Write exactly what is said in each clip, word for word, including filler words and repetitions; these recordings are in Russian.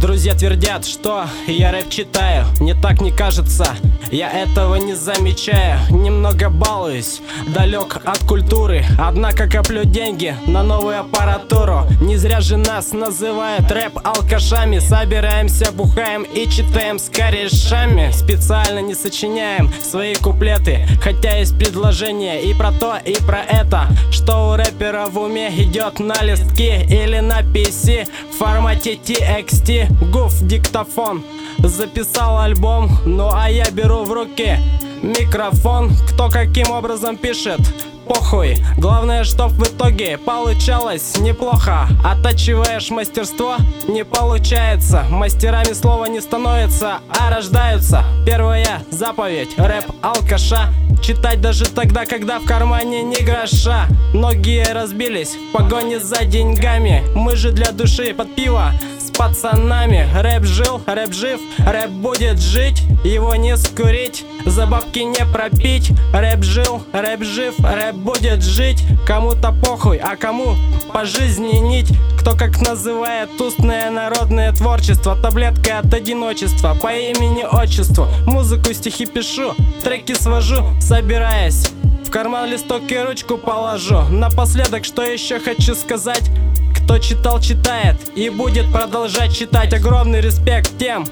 Друзья твердят, что я рэп читаю. Мне так не кажется, я этого не замечаю. Немного балуюсь, далек от культуры, однако коплю деньги на новую аппаратуру. Не зря же нас называют рэп-алкашами. Собираемся, бухаем и читаем с корешами. Специально не сочиняем свои куплеты, хотя есть предложения и про то, и про это. Что у рэпера в уме идет на листке или на пи си в формате ти экс ти. Гуф, диктофон, записал альбом, ну а я беру в руки микрофон. Кто каким образом пишет, похуй. Главное, чтоб в итоге получалось неплохо. Оттачиваешь мастерство, не получается. Мастерами слова не становятся, а рождаются. Первая заповедь рэп-алкаша: читать даже тогда, когда в кармане ни гроша. Многие разбились в погоне за деньгами. Мы же для души под пиво с пацанами. Рэп жил, рэп жив, рэп будет жить. Его не скурить, за бабки не пропить. Рэп жил, рэп жив, рэп будет жить. Кому-то похуй, а кому по жизни нить. Кто как называет устное народное творчество таблеткой от одиночества по имени отчеству. Музыку, стихи пишу, треки свожу, собираясь в карман листок и ручку положу. Напоследок, что еще хочу сказать: кто читал, читает и будет продолжать читать. Огромный респект тем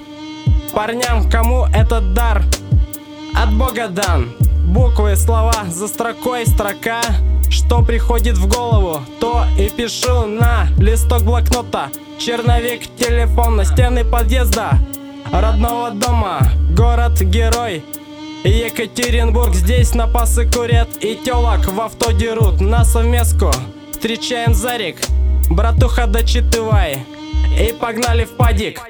парням, кому этот дар от Бога дан. Буквы, слова, за строкой строка. Что приходит в голову, то и пишу на листок блокнота. Черновик телефона, стены подъезда родного дома. Город-герой Екатеринбург. Здесь напасы курят и телок в авто дерут. На совместку встречаем Зарик, братуха, дочитывай, и погнали в падик.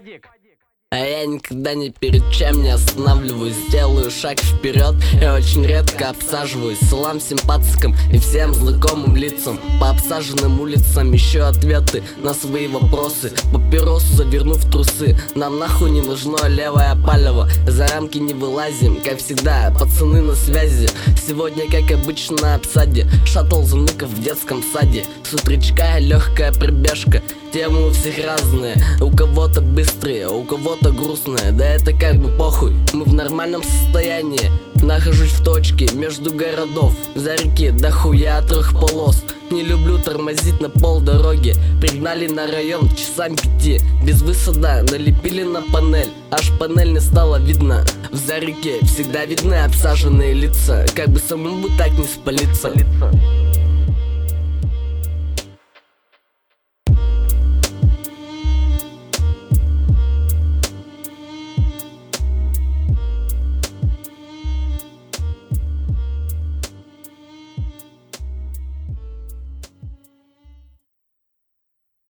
А я никогда ни перед чем не останавливаюсь. Делаю шаг вперед и очень редко обсаживаюсь. Салам симпатикам и всем знакомым лицам. По обсаженным улицам ищу ответы на свои вопросы. Папиросу завернув в трусы. Нам нахуй не нужно левое палево. За рамки не вылазим, как всегда, пацаны на связи. Сегодня, как обычно, на обсаде. Шаттл заныков в детском саде. С утречка легкая пробежка. Темы у всех разные. У кого-то быстрые, у кого-то грустные. Да это как бы похуй, мы в нормальном состоянии. Нахожусь в точке между городов. За реки до хуя трех полос. Не люблю тормозить на полдороги. Пригнали на район часам пяти. Без высада налепили на панель, аж панель не стало видно. В Зареке всегда видны обсаженные лица. Как бы самому так не спалиться.